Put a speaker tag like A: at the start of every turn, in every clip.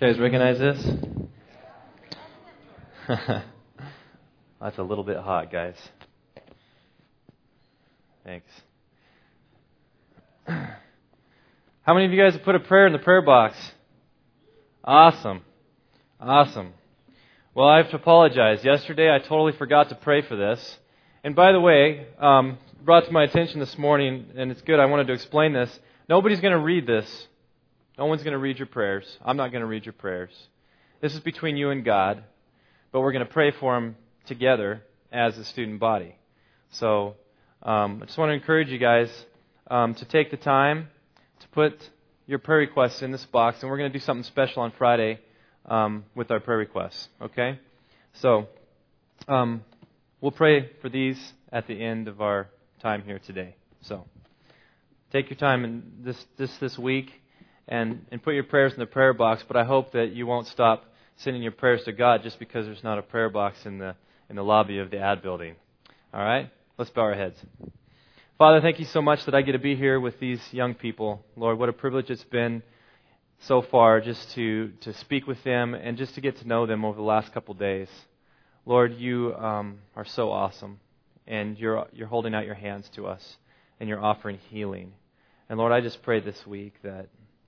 A: You guys recognize this? That's a little bit hot, guys. Thanks. How many of you guys have put a prayer in the prayer box? Awesome. Well, I have to apologize. Yesterday, I totally forgot to pray for this. And by the way, brought to my attention this morning, and it's good, I wanted to explain this. Nobody's going to read this. No one's going to read your prayers. I'm not going to read your prayers. This is between you and God, but we're going to pray for them together as a student body. So I just want to encourage you guys to take the time to put your prayer requests in this box, and we're going to do something special on Friday with our prayer requests. Okay? So we'll pray for these at the end of our time here today. So take your time in this week and put your prayers in the prayer box, but I hope that you won't stop sending your prayers to God just because there's not a prayer box in the lobby of the ad building. All right? Let's bow our heads. Father, thank you so much that I get to be here with these young people. Lord, what a privilege it's been so far just to speak with them and just to get to know them over the last couple days. Lord, you are so awesome, and you're holding out your hands to us, and you're offering healing. And Lord, I just pray this week that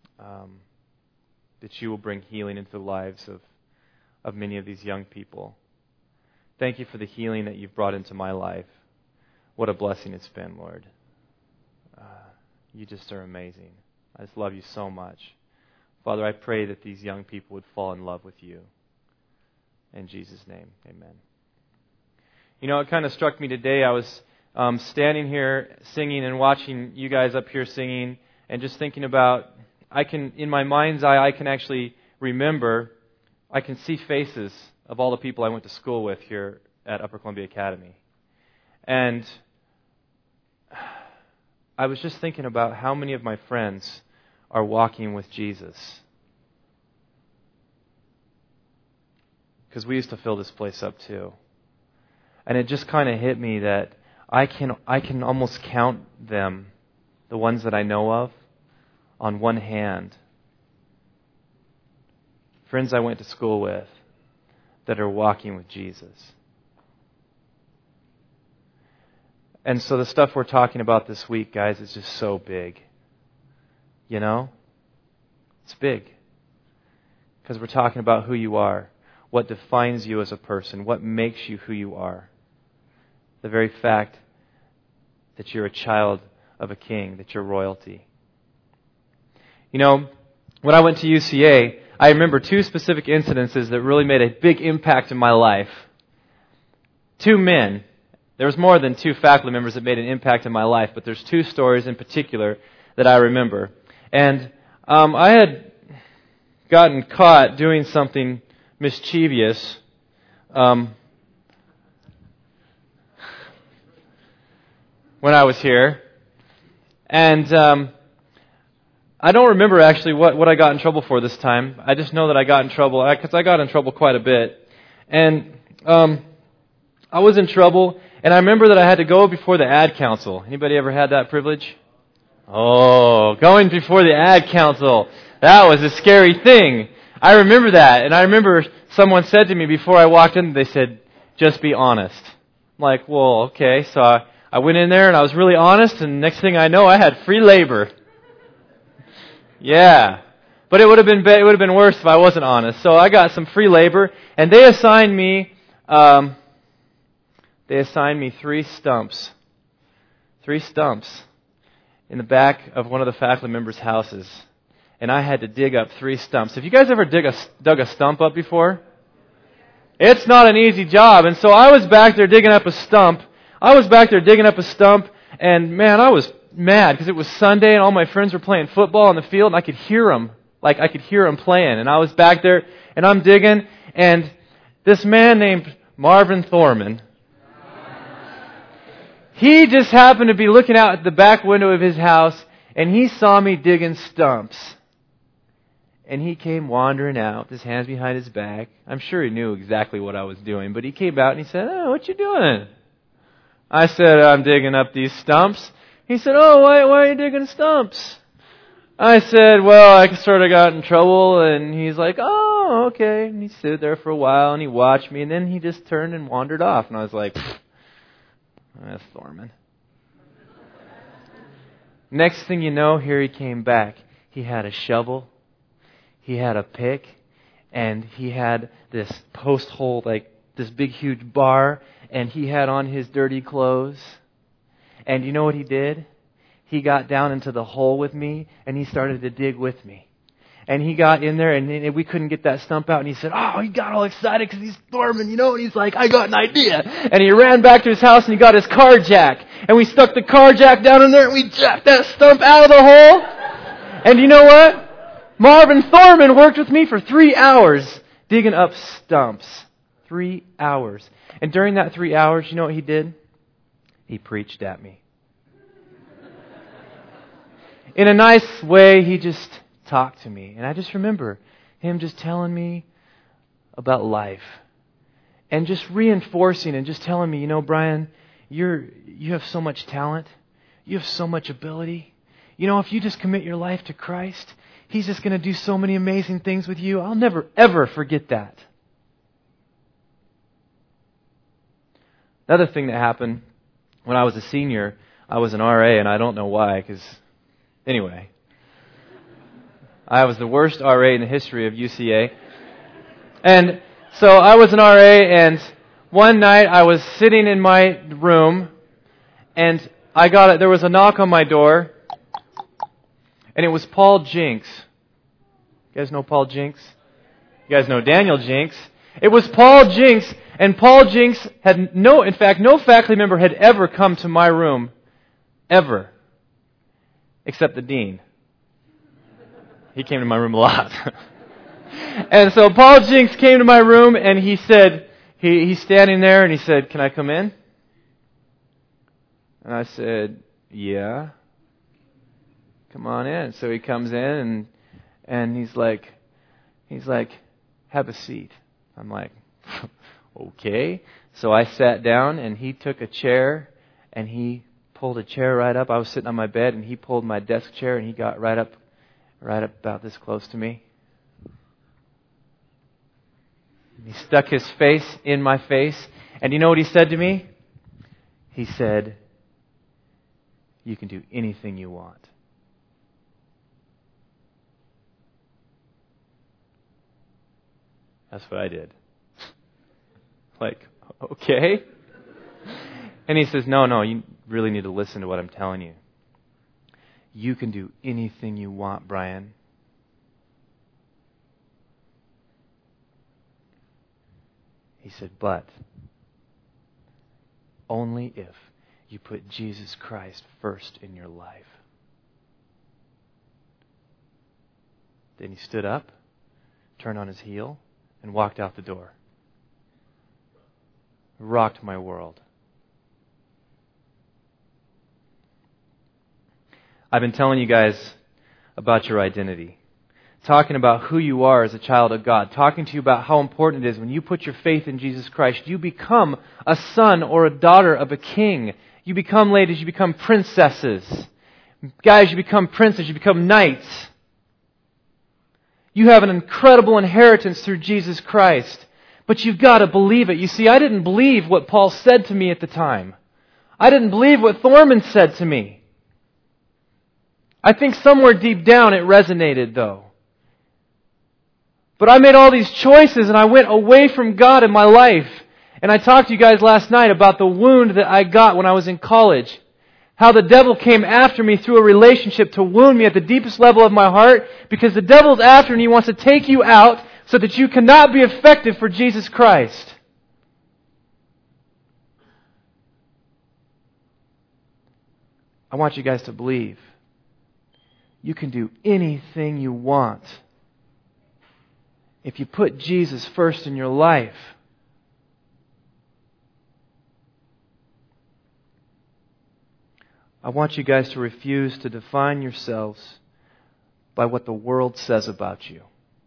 A: you will bring healing into the lives of many of these young people. Thank you for the healing that you've brought into my life. What a blessing it's been, Lord. You just are amazing. I just love you so much. Father, I pray that these young people would fall in love with you. In Jesus' name, amen. You know, it kind of struck me today. I was standing here singing and watching you guys up here singing and just thinking about, in my mind's eye, I can actually remember, I can see faces of all the people I went to school with here at Upper Columbia Academy. And I was just thinking about how many of my friends are walking with Jesus. Because we used to fill this place up too. And it just kind of hit me that I can almost count them, the ones that I know of, on one hand. Friends I went to school with that are walking with Jesus. And so the stuff we're talking about this week, guys, is just so big. You know? It's big. Because we're talking about who you are, what defines you as a person, what makes you who you are. The very fact that you're a child of a king, that you're royalty. You know, when I went to UCA, I remember two specific incidences that really made a big impact in my life. Two men. There was more than two faculty members that made an impact in my life, but there's two stories in particular that I remember. And I had gotten caught doing something mischievous when I was here. And I don't remember actually what I got in trouble for this time. I just know that I got in trouble, because I got in trouble quite a bit. And I was in trouble, and I remember that I had to go before the ad council. Anybody ever had that privilege? Oh, going before the ad council. That was a scary thing. I remember that, and I remember someone said to me before I walked in, they said, just be honest. I'm like, well, okay. So I went in there, and I was really honest, and next thing I know, I had free labor. Yeah. But it would have been worse if I wasn't honest. So I got some free labor, and they assigned me 3 stumps. 3 stumps in the back of one of the faculty members' houses. And I had to dig up 3 stumps. Have you guys ever dug a stump up before? It's not an easy job. And so I was back there digging up a stump. And man, I was mad because it was Sunday and all my friends were playing football on the field, and I could hear them. Like, I could hear them playing. And I was back there, and I'm digging, and this man named Marvin Thorman, he just happened to be looking out at the back window of his house, and he saw me digging stumps. And he came wandering out, his hands behind his back. I'm sure he knew exactly what I was doing, but he came out and he said, "Oh, what you doing?" I said, "I'm digging up these stumps." He said, "Oh, why are you digging stumps?" I said, "Well, I sort of got in trouble." And he's like, "Oh, oh, okay. And he stood there for a while, and he watched me, and then he just turned and wandered off. And I was like, that's Thorman. Next thing you know, here he came back. He had a shovel, he had a pick, and he had this post hole, like this big huge bar, and he had on his dirty clothes. And you know what he did? He got down into the hole with me, and he started to dig with me. And he got in there, and we couldn't get that stump out. And he said, oh, he got all excited because he's Thorman, you know. And he's like, I got an idea. And he ran back to his house, and he got his car jack. And we stuck the car jack down in there, and we jacked that stump out of the hole. And you know what? Marvin Thorman worked with me for 3 hours digging up stumps. 3 hours. And during that 3 hours, you know what he did? He preached at me. In a nice way, he just talked to me. And I just remember him just telling me about life. And just reinforcing and just telling me, you know, Brian, you have so much talent. You have so much ability. You know, if you just commit your life to Christ, He's just going to do so many amazing things with you. I'll never, ever forget that. Another thing that happened when I was a senior, I was an RA, and I don't know why, because anyway, I was the worst RA in the history of UCA. And so I was an RA, and one night I was sitting in my room, and there was a knock on my door, and it was Paul Jinks. You guys know Paul Jinks? You guys know Daniel Jinks? It was Paul Jinks, and Paul Jinks had no faculty member had ever come to my room, ever, except the dean. He came to my room a lot. And so Paul Jinks came to my room, and he said, he's standing there, and he said, can I come in? And I said, yeah. Come on in. So he comes in, and he's like, have a seat. I'm like, okay. So I sat down, and he took a chair, and he pulled a chair right up. I was sitting on my bed, and he pulled my desk chair, and he got right up about this close to me. And he stuck his face in my face, and you know what he said to me? He said, you can do anything you want. That's what I did. Like, okay. And he says, no, you really need to listen to what I'm telling you. You can do anything you want, Brian. He said, but only if you put Jesus Christ first in your life. Then he stood up, turned on his heel, and walked out the door. Rocked my world. I've been telling you guys about your identity. Talking about who you are as a child of God. Talking to you about how important it is when you put your faith in Jesus Christ. You become a son or a daughter of a king. You become, ladies, you become princesses. Guys, you become princes. You become knights. You have an incredible inheritance through Jesus Christ. But you've got to believe it. You see, I didn't believe what Paul said to me at the time. I didn't believe what Thorman said to me. I think somewhere deep down it resonated, though. But I made all these choices, and I went away from God in my life. And I talked to you guys last night about the wound that I got when I was in college. How the devil came after me through a relationship to wound me at the deepest level of my heart, because the devil's after and he wants to take you out so that you cannot be effective for Jesus Christ. I want you guys to believe you can do anything you want if you put Jesus first in your life. I want you guys to refuse to define yourselves by what the world says about you.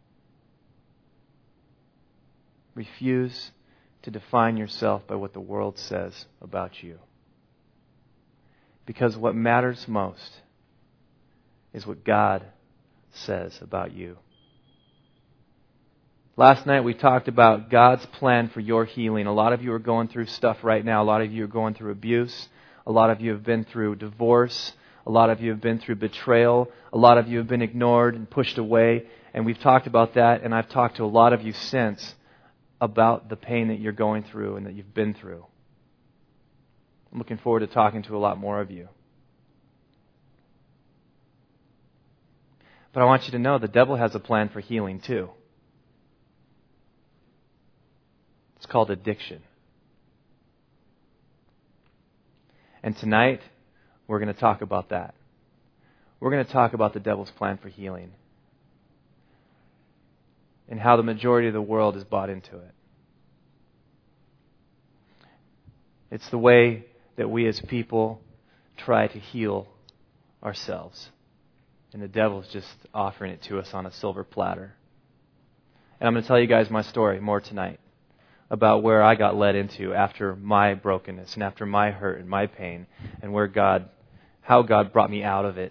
A: Refuse to define yourself by what the world says about you. Because what matters most is what God says about you. Last night we talked about God's plan for your healing. A lot of you are going through stuff right now. A lot of you are going through abuse. A lot of you have been through divorce. A lot of you have been through betrayal. A lot of you have been ignored and pushed away. And we've talked about that, and I've talked to a lot of you since about the pain that you're going through and that you've been through. I'm looking forward to talking to a lot more of you. But I want you to know the devil has a plan for healing too. It's called addiction. And tonight, we're going to talk about that. We're going to talk about the devil's plan for healing and how the majority of the world is bought into it. It's the way that we as people try to heal ourselves. And the devil's just offering it to us on a silver platter. And I'm going to tell you guys my story more tonight about where I got led into after my brokenness and after my hurt and my pain and how God brought me out of it.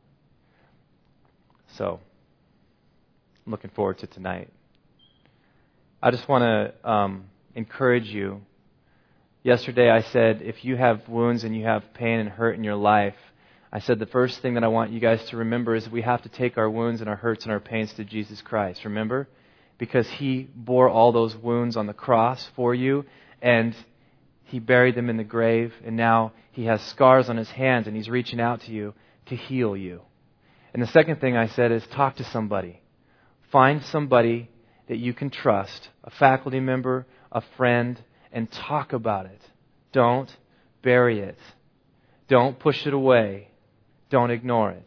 A: So, I'm looking forward to tonight. I just want to encourage you. Yesterday I said, if you have wounds and you have pain and hurt in your life, I said the first thing that I want you guys to remember is we have to take our wounds and our hurts and our pains to Jesus Christ. Remember? Because He bore all those wounds on the cross for you, and He buried them in the grave, and now He has scars on His hands, and He's reaching out to you to heal you. And the second thing I said is talk to somebody. Find somebody that you can trust, a faculty member, a friend, and talk about it. Don't bury it. Don't push it away. Don't ignore it.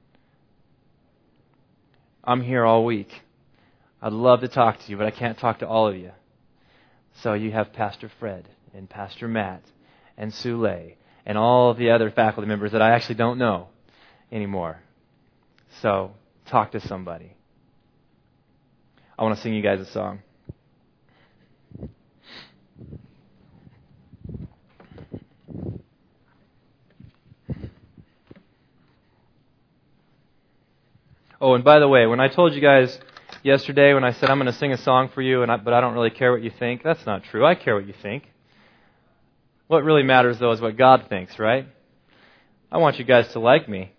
A: I'm here all week. I'd love to talk to you, but I can't talk to all of you. So you have Pastor Fred and Pastor Matt and Sule and all of the other faculty members that I actually don't know anymore. So talk to somebody. I want to sing you guys a song. Oh, and by the way, when I told you guys yesterday when I said I'm going to sing a song for you, but I don't really care what you think, that's not true. I care what you think. What really matters, though, is what God thinks, right? I want you guys to like me.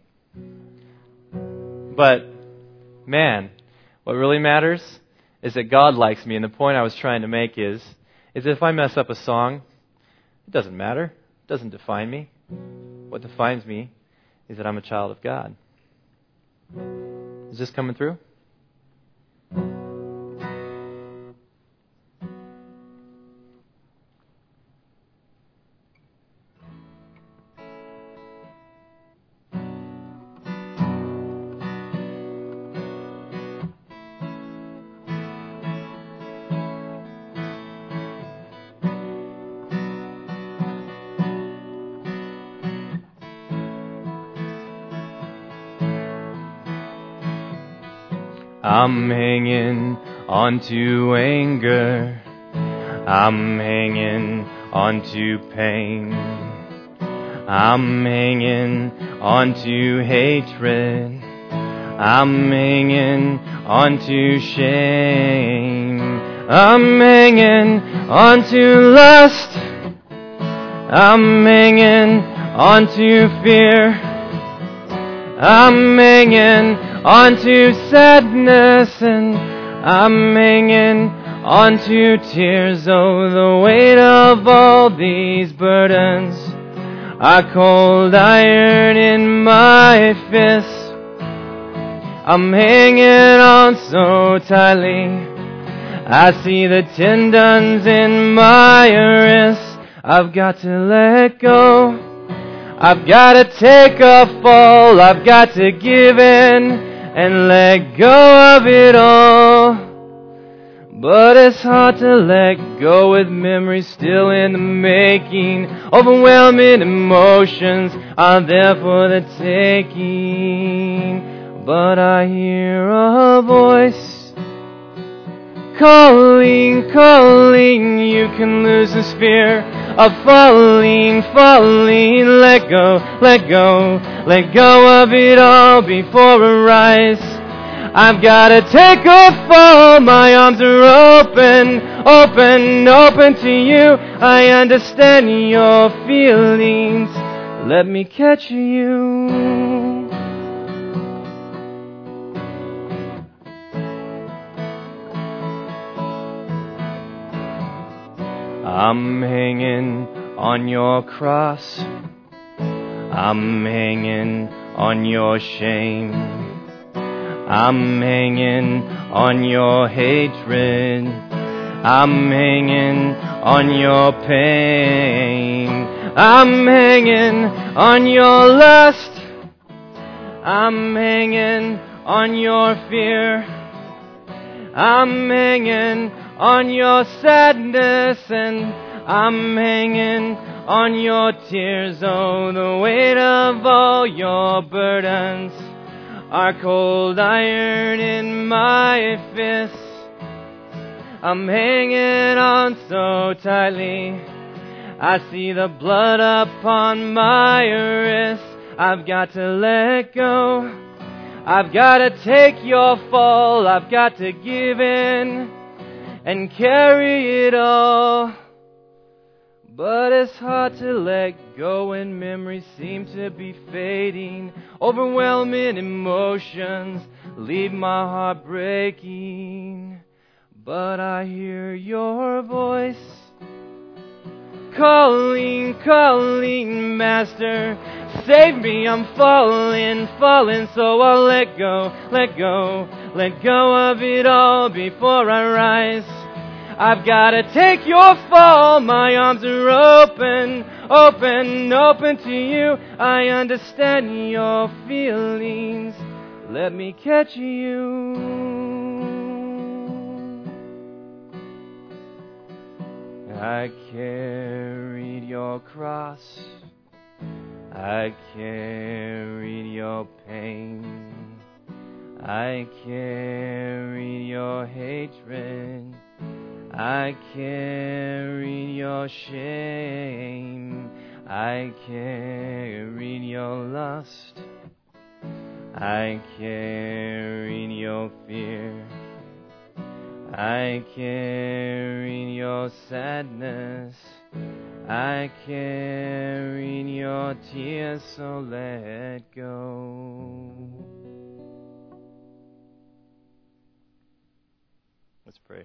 A: But, man, what really matters is that God likes me. And the point I was trying to make is if I mess up a song, it doesn't matter. It doesn't define me. What defines me is that I'm a child of God. Is this coming through? I'm hanging on to anger. I'm hanging on to pain. I'm hanging on to hatred. I'm hanging on to shame. I'm hanging on to lust. I'm hanging on to fear. I'm hanging onto sadness, and I'm hanging onto tears. Oh, the weight of all these burdens are cold iron in my fist. I'm hanging on so tightly, I see the tendons in my wrists. I've got to let go. I've got to take a fall. I've got to give in and let go of it all. But it's hard to let go with memories still in the making. Overwhelming emotions are there for the taking. But I hear a voice calling, calling. You can lose this fear of falling, falling. Let go, let go, let go of it all before a rise. I've gotta take a fall. My arms are open, open, open to you. I understand your feelings. Let me catch you. I'm hanging on your cross. I'm hanging on your shame. I'm hanging on your hatred. I'm hanging on your pain. I'm hanging on your lust. I'm hanging on your fear. I'm hanging on your sadness, and I'm hanging on your tears. Oh, the weight of all your burdens are cold iron in my fists. I'm hanging on so tightly. I see the blood upon my wrist. I've got to let go. I've got to take your fall. I've got to give in and carry it all. But it's hard to let go when memories seem to be fading. Overwhelming emotions leave my heart breaking. But I hear your voice calling, calling, Master, save me, I'm falling, falling. So I'll let go, let go, let go of it all before I rise. I've gotta take your fall. My arms are open, open, open to you. I understand your feelings. Let me catch you. I carried your cross. I carried your pain. I carried your hatred. I carried your shame. I carried your lust. I carried your fear. I carried your sadness. I carried your tears, so let go. Let's pray.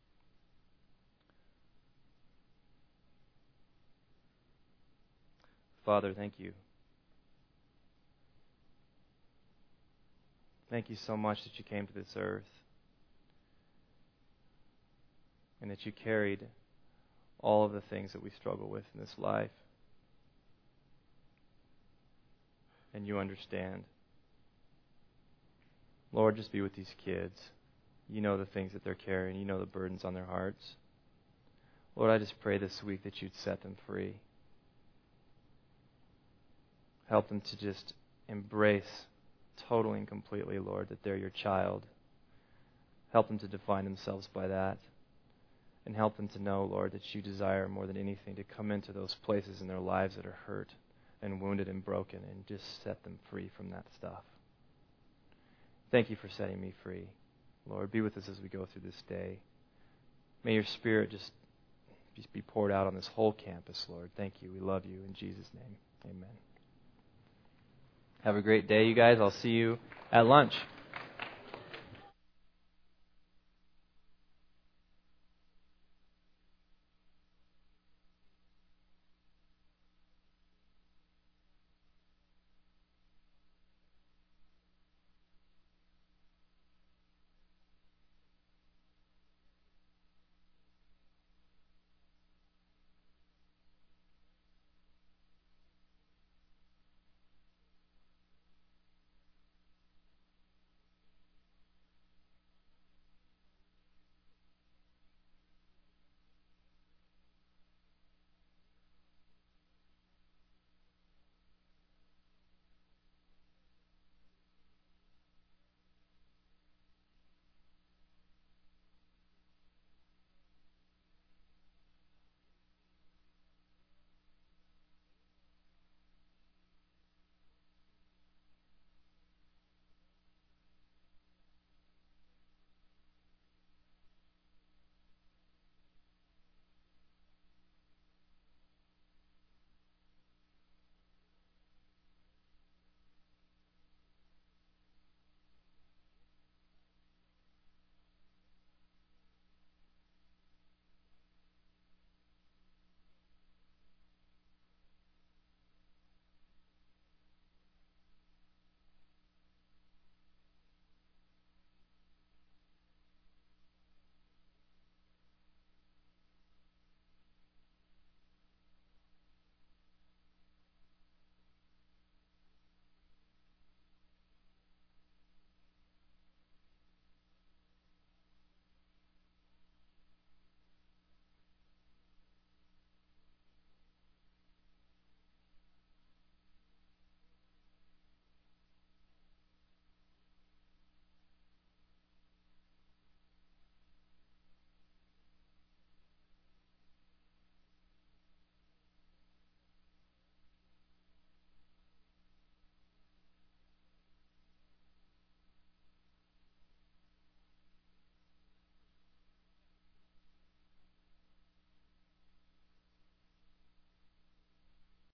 A: Father, thank you. Thank you so much that you came to this earth and that you carried all of the things that we struggle with in this life. And you understand. Lord, just be with these kids. You know the things that they're carrying. You know the burdens on their hearts. Lord, I just pray this week that you'd set them free. Help them to just embrace totally and completely, Lord, that they're your child. Help them to define themselves by that. And help them to know, Lord, that you desire more than anything to come into those places in their lives that are hurt and wounded and broken and just set them free from that stuff. Thank you for setting me free. Lord, be with us as we go through this day. May your Spirit just be poured out on this whole campus, Lord. Thank you. We love you. In Jesus' name, amen. Have a great day, you guys. I'll see you at lunch.